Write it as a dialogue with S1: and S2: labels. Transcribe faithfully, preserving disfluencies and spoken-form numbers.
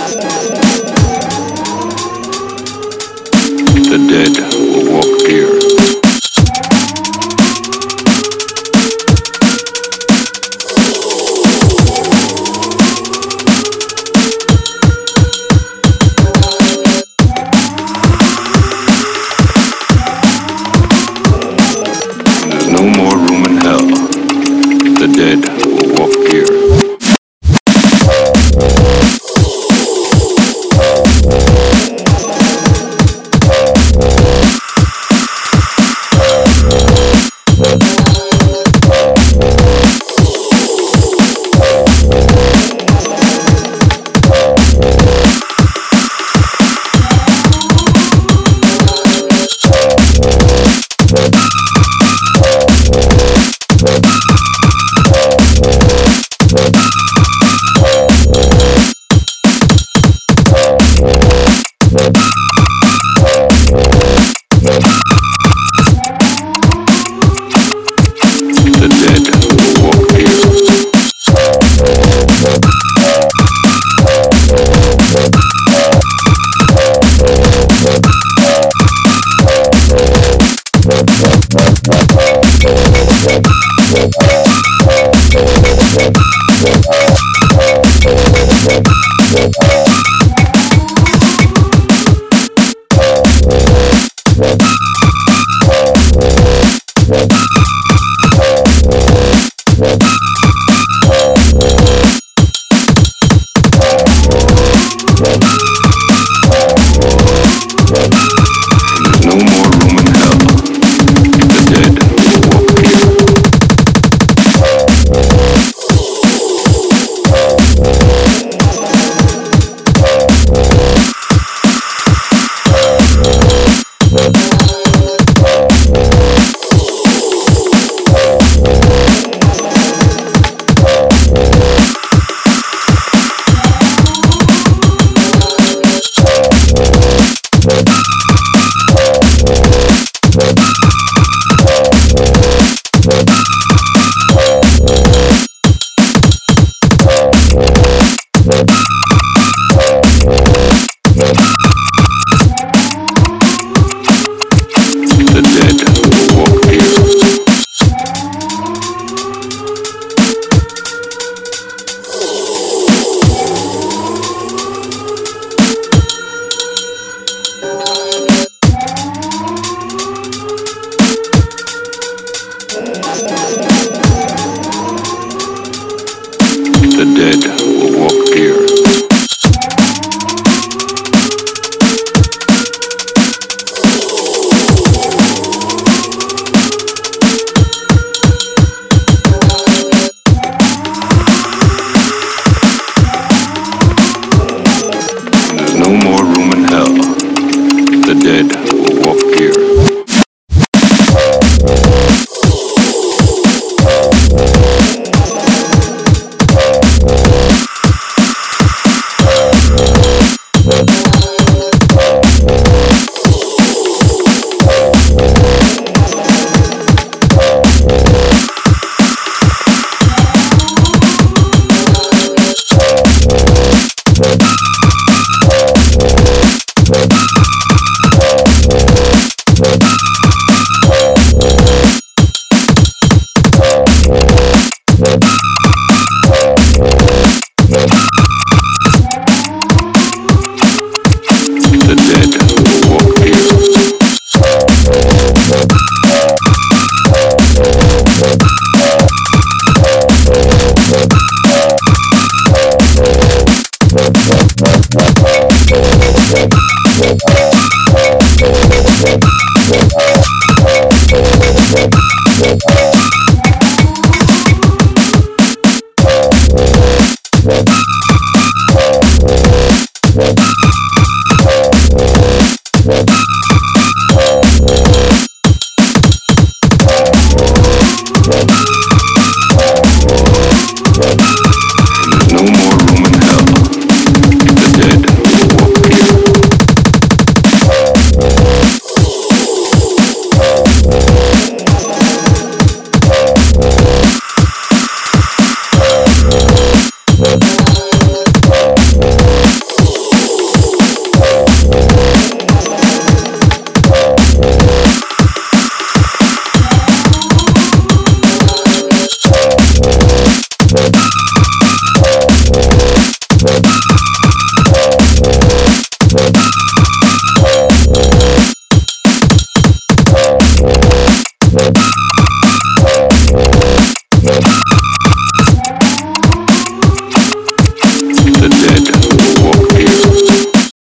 S1: The dead will walk here. There's no more room in hell. The dead will walk here. The dead will walk here. There's no more room in hell. The dead will walk here. The dead will walk here. The dead will walk here. There's no more room in hell. The dead will walk here. The dead will walk here.
S2: We'll be right back.